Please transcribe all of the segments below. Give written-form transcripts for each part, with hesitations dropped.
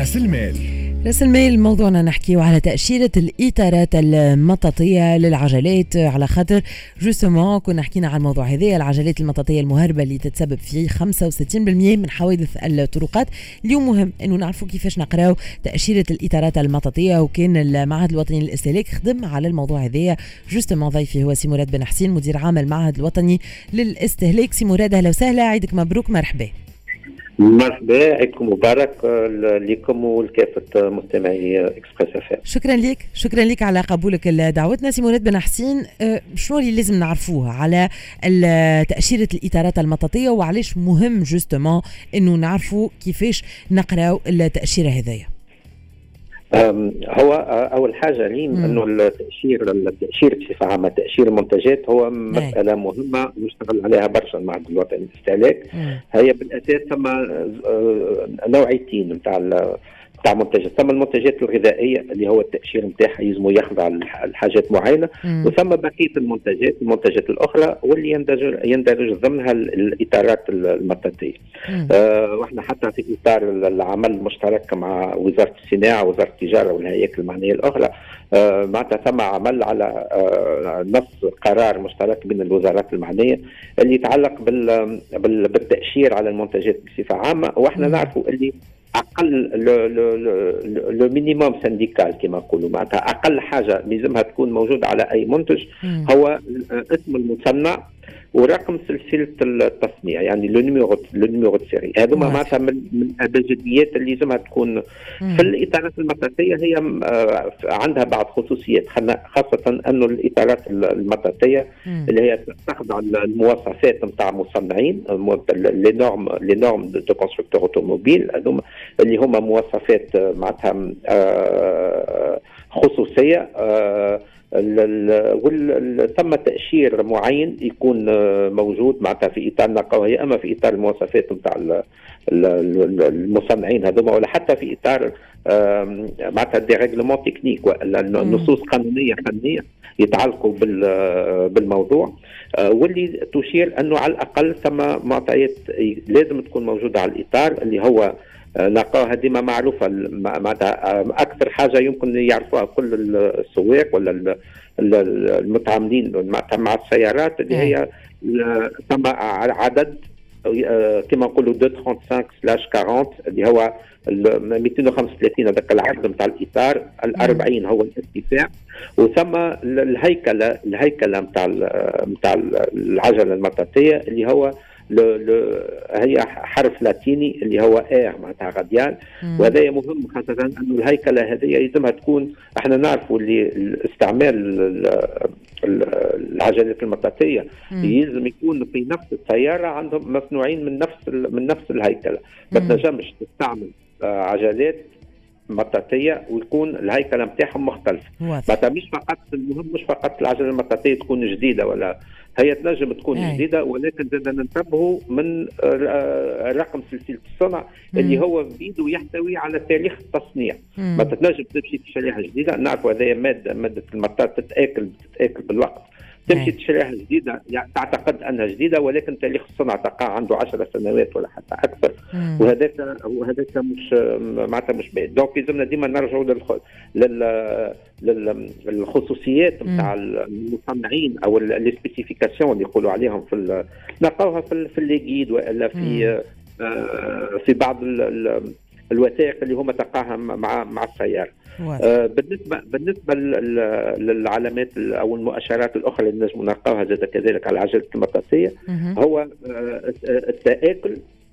راس المال. راس المال موضوعنا نحكيه على تأشيرة الإطارات المطاطية للعجلات، على خاطر جوستومون كنا حكينا على الموضوع هذا، العجلات المطاطية المهربة اللي تتسبب في 65% من حوادث الطرقات. اليوم مهم انه نعرفوا كيفاش نقراو تأشيرة الإطارات المطاطية، وكان المعهد الوطني للاستهلاك خدم على الموضوع هذا. جوستومون ضيفي هو سي مراد بن حسين، مدير عام المعهد الوطني للاستهلاك. سي مراد اهلا وسهلا، عيدك مبروك، مرحبا. مرحبا، عيدكم مبارك لكم ولكافة مستمعي اكسبريس اف ام. شكرا لك على قبولك دعوتنا. سي مراد بن حسين، شنو اللي لازم نعرفوه على تأشيرة الإطارات المطاطية، وعلاش مهم جوستومون انه نعرفوا كيفاش نقراو التأشيرة هذيا؟ هو اول حاجه عليم انه التاشير بصفه عامه، تاشير المنتجات هو مساله مهمه يشتغل عليها برشا المعهد الوطني للاستهلاك. هي بالاساس ثم نوعيتين نتاع منتجات، ثم المنتجات الغذائيه اللي هو التاشير نتاعها يلزم يخضع لحاجات معينه، وثم بقيه المنتجات الاخرى واللي يندرج ضمنها الاطارات المطاطيه. واحنا حتى في اطار العمل المشترك مع وزاره الصناعه ووزاره التجاره والهياكل المعنيه الاخرى، معناتها ثم عمل على نص قرار مشترك بين الوزارات المعنيه اللي يتعلق بالتاشير على المنتجات بصفه عامه. واحنا نعرفوا اللي اقل لو مينيموم سنديكال كما نقولوا، معناتها اقل حاجه لازمها تكون موجوده على اي منتج هو اسم المصنع ورقم سلسله التصنيع، يعني لو نيميرو سيري. هذوما معناتها من الابجديات اللي لازمها تكون في الاطارات المطاطيه. هي عندها بعض خصوصيات، خاصه انه الاطارات المطاطيه اللي هي تخضع المواصفات نتاع مصنعين، لي نورم دو كونستركتور اوتوموبيل، هذوما اللي هما مواصفات معناتها خصوصيه. ثم تأشير معين يكون موجود معناتها في إطار نقاوه، يا أما في إطار المواصفات نتاع المصنعين هذوما، ولا حتى في إطار معناتها دي ريغلمون تكنيك ولا نصوص قانونية فنية يتعلقوا بالموضوع، واللي تشير أنه على الأقل ثم معطيات لازم تكون موجودة على الإطار اللي هو نقاوها ديما معروفة. معناتها أكثر حاجة يمكن يعرفوها كل السواق ولا المتعاملين مع السيارات اللي هي ثم عدد كما نقولوا 235/40 اللي هو 235 هذاك العرض نتاع الإطار، 40 هو الارتفاع، وثم الهيكلة نتاع العجلة المطاطية اللي هو هي حرف لاتيني اللي هو معناتها غاديان. وهذا مهم خاصة أنه الهيكلة هذه يلزمها تكون، احنا نعرفوا اللي استعمال العجلات المطاطية يلزم يكون في نفس السيارة عندهم مصنوعين من نفس الهيكلة. ما تنجمش تستعمل عجلات مطاطية ويكون الهيكلة نتاعهم مختلفة. معناتها مش فقط العجلة المطاطية تكون جديدة، ولا هي تنجم تكون جديدة، ولكن بدنا ننتبهوا من رقم سلسلة الصنع اللي هو بيده يحتوي على تاريخ التصنيع. ما تنجم تمشي تشريها جديدة، نعرفوا هذه مادة المطاط تتآكل بالوقت، تمشي تشريها جديدة يعني تعتقد أنها جديدة، ولكن تاريخ الصنع تقع عنده 10 سنوات ولا حتى أكثر. وهذاك مش معناتها مش بعيد. دونك لازمنا ديما نرجعوا للخصوصيات نتاع المصنعين او السبيسيفيكاسيون اللي يقولوا عليهم نلقاوها في الليجيد ولا في بعض الوثائق اللي هما تلقاها مع السيارة. بالنسبة للعلامات أو المؤشرات الأخرى اللي نجم نلقاوها زاد كذلك على العجلة المطاطية هو التآكل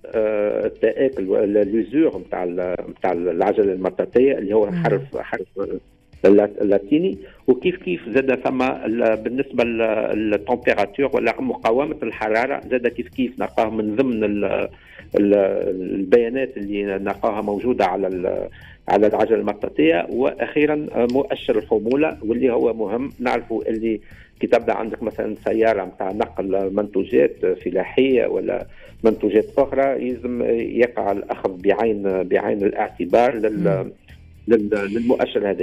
الليزور نتاع العجلة المطاطية اللي هو حرف اللاتيني. وكيف زاد ثم بالنسبة للتمبيراتور ولا مقاومة الحرارة زاد كيف نلقاه من ضمن البيانات اللي نلقاها موجودة على العجلة المطاطية. وأخيرا مؤشر الحمولة، واللي هو مهم. نعرفوا اللي كي تبدأ عندك مثلا سيارة متاع نقل منتوجات فلاحية ولا منتوجات أخرى، يلزم يقع الأخذ بعين الاعتبار للمؤشر هذا.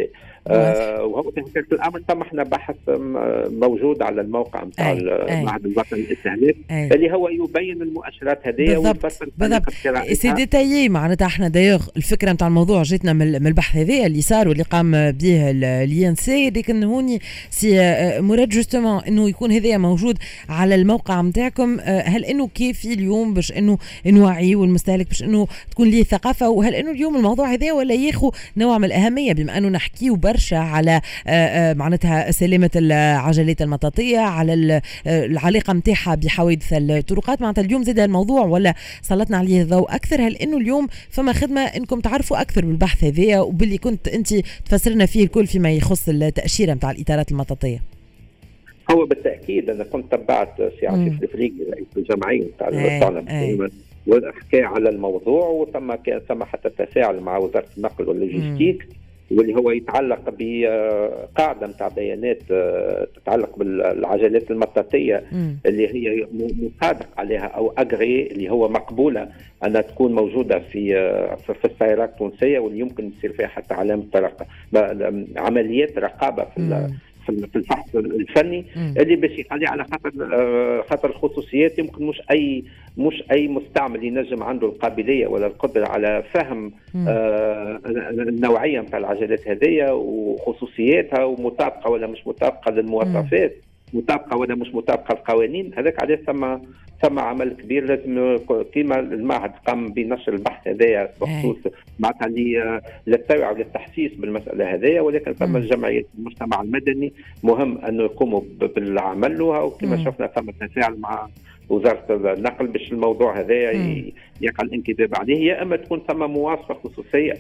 وهو في حقيقة الأمر تم احنا بحث موجود على الموقع نتاع المعهد الوطني للاستهلاك اللي هو يبين المؤشرات هذه ويفسر سي ديتايي. معناتها احنا دايوغ الفكره نتاع الموضوع جاتنا من البحث هذا اللي صار واللي قام به اليانسي، لكن هوني سي مراد جوستومون انه يكون هذا موجود على الموقع نتاعكم. هل انه كيفي اليوم باش انه نوعي والمستهلك باش انه تكون ليه ثقافه، وهل انه اليوم الموضوع هذا ولا ياخذ نوع من الاهميه بما انه نحكيو برشا على معناتها سلامه العجلات المطاطيه، على العلاقه نتاعها بحوادث الطرقات. معناتها اليوم زاد الموضوع ولا سلطنا عليه الضوء اكثر؟ هل انه اليوم فما خدمه انكم تعرفوا اكثر بالبحث هذا وباللي كنت انت تفسرنا فيه الكل فيما يخص التاشيره نتاع الاطارات المطاطيه؟ هو بالتاكيد انا كنت تبعت سي عفيف الفريقي رئيس الجمعيه نتاع الطلبه وحكى على الموضوع، وثم حتى تفاعل مع وزاره النقل واللوجستيك واللي هو يتعلق بقاعده نتاع بيانات تتعلق بالعجلات المطاطيه اللي هي مصادق عليها او اجري اللي هو مقبوله انها تكون موجوده في السيارات التونسيه، واللي يمكن يصير فيها حتى علامه عمليات رقابه في الفحص الفني اللي باش يخلي على خاطر الخصوصيات. يمكن مش اي مستعمل ينجم عنده القابليه ولا القدره على فهم النوعيه نتاع العجلات هذيا وخصوصياتها ومطابقه ولا مش مطابقه للمواصفات، مطابقه ولا مش مطابقه القوانين. هذاك علاش ثم عمل كبير لازم كيما المعهد قام بنشر البحث هذايا بخصوص معناتها للتوعية وللتحسيس بالمسألة هذايا، ولكن ثم جمعية المجتمع المدني مهم أنه يقوموا بالعمل، وكما شفنا ثم تفاعل مع وزارة النقل باش الموضوع هذايا يقع الانكباب عليه، يا إما تكون ثم مواصفة خصوصية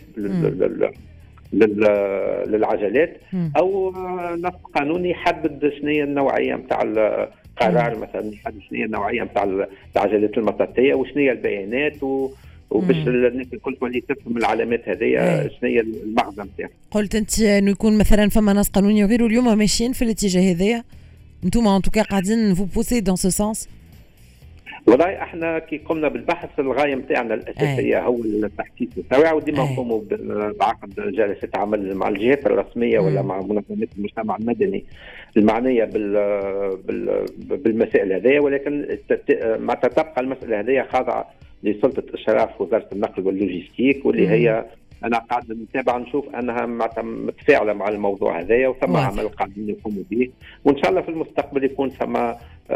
للعجلات أو نص قانوني يحدد شنو هي النوعية نتاع قرار مثلا يحدد شنو هي النوعيه نتاع العجلات المطاطيه وشنو هي البيانات وباش الناس الكل تولي تفهم العلامات هذيا شنو هي المغزى نتاعها. قلت انت انه يكون مثلا فما نص قانوني وغيره، اليوم ماشيين في الاتجاه هذايا انتم ان توكا قاعدين فو بوسي دون سو سونس؟ والله احنا كي قمنا بالبحث الغايه نتاعنا الاساسيه هو التحسيس والتوعيه، وديما نقوموا بعقد جلسات عمل مع الجهات الرسميه ولا مع منظمات المجتمع المدني المعنيه بالمسائل هذه، ولكن ما تبقى المساله هذه خاضعه لسلطه اشراف وزاره النقل واللوجستيك، واللي هي انا قاعد نتابع نشوف انها متفاعله مع الموضوع هذايا وثم عمل قاعدين يقوموا به، وان شاء الله في المستقبل يكون ثم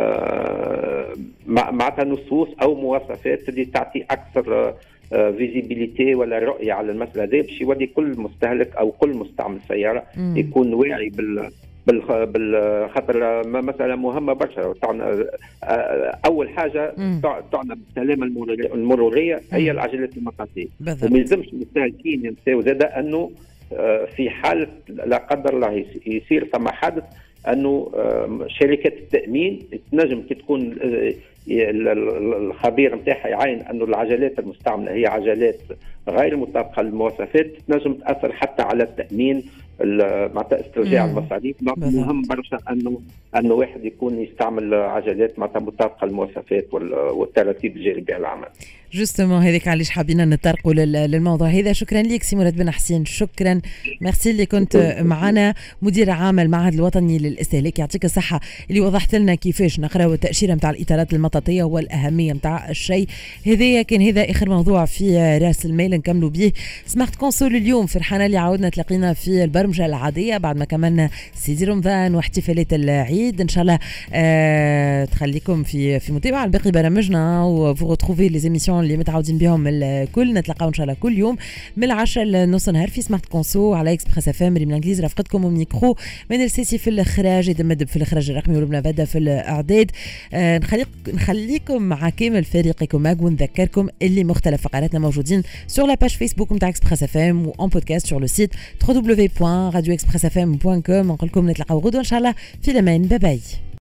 معناتها نصوص او مواصفات اللي تعطي اكثر فيزيبيليتي ولا رؤيه على المساله هذه باش يولي كل مستهلك او كل مستعمل سياره يكون واعي بالخطر. مسألة مهمة برشا. أول حاجة تعنى بالسلامة المرورية هي العجلات المطاطية، وما يلزمش المستهلكين ينساو زاد أنه في حالة لا قدر الله يصير ثم حادث أنه شركة التأمين تنجم تكون الخبير نتاعها يعين أنه العجلات المستعملة هي عجلات غير مطابقة للمواصفات، تنجم تأثر حتى على التأمين معناتها استرجاع المصاريف. مهم برشا انه واحد يكون يستعمل عجلات معناتها مطابقه للمواصفات والتراتيب الجاري بها العمل. جوستومون هذيك علاش حابين نتطرقوا للموضوع هذا. شكرا لك سي مراد بن حسين، شكرا ميرسي اللي كنت معنا مدير عام المعهد الوطني للاستهلاك، يعطيك الصحه اللي وضحت لنا كيفاش نقراو التاشيره نتاع الاطارات المطاطيه والاهميه نتاع الشيء هذايا. كان هذا اخر موضوع في راس المال نكملوا به. سمارت كونسول اليوم فرحانه اللي عاودنا تلاقينا في البرمجه العاديه بعد ما كملنا سيدي رمضان واحتفالات العيد. ان شاء الله تخليكم في متابعه باقي برامجنا وفو ريتروفي لي زيميسيون اللي متعودين بهم الكل. نتلاقاو ان شاء الله كل يوم من 10 لنص نهار في سمارت كونسو على اكسبريس اف ام. من الانجليزي رافقتكم وميكرو من السيسي في الاخراج، يدم مدب في الاخراج الرقمي ولبنى فدا في الاعداد. نخليكم مع كامل فريقكم ماغ، ونذكركم اللي مختلف فقراتنا موجودين sur la page Facebook نتاع اكسبريس اف ام وان بودكاست sur le site www.radioexpressfm.com. نقول لكم نتلاقاو غدوه ان شاء الله في الامان. باي باي.